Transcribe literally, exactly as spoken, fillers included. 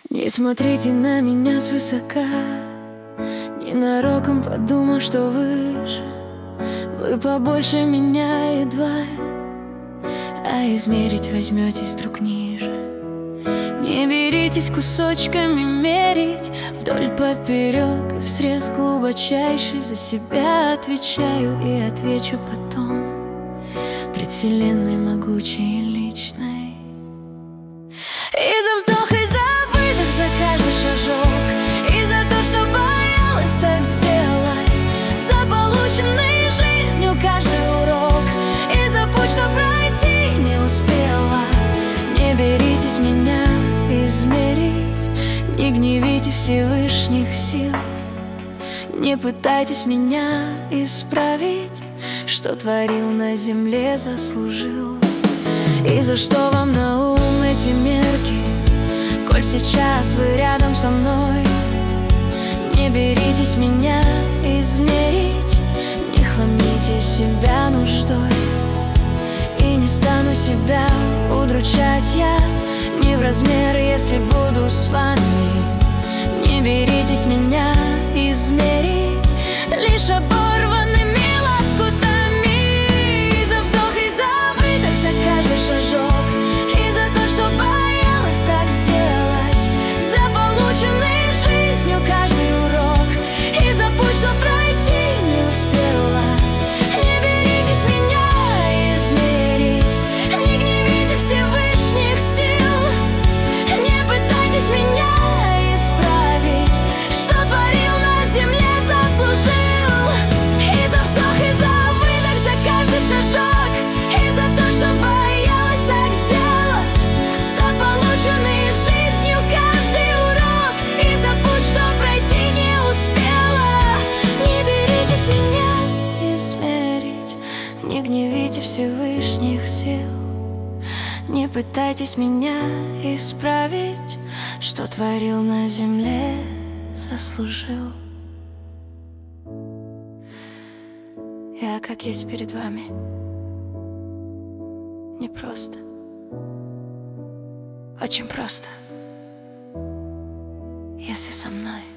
Не смотрите на меня свысока, ненароком подумал, что выше. Вы побольше меня едва, а измерить возьметесь друг ниже. Не беритесь кусочками мерить вдоль поперек и всрез глубочайший. За себя отвечаю и отвечу потом пред вселенной могучей и личной. И за вздох, и за выдох, за каждый шажок, и за то, что боялась так сделать, за полученный жизнью каждый урок, и за путь, что пройти не успела. Не беритесь меня измерить, не гневите Всевышних сил. Не пытайтесь меня исправить, что творил на земле, заслужил. И за что вам на ум эти мерки, коль сейчас вы рядом со мной? Не беритесь меня измерить, не хламите себя нуждой. И не стану себя удручать я не в размер, если буду с вами. Не беритесь меня измерить лишь оборванными лоскутами. И за вздох, и за выдох, за каждый шажок, и за то, что боялась так сделать, за полученный жизнью каждый урок, и за путь, что пройти не успела. Не беритесь меня измерить, не гневите Всевышних сил. Не пытайтесь меня исправить, что творил на земле, заслужил. И за вздох, и за выдох, за каждый шажок, и за то, что боялась так сделать, за полученный жизнью каждый урок, и за путь, что пройти не успела. Не беритесь меня измерить, не гневите Всевышних сил. Не пытайтесь меня исправить, что творил на земле, заслужил. Я как есть перед вами, не просто, очень просто, если со мной.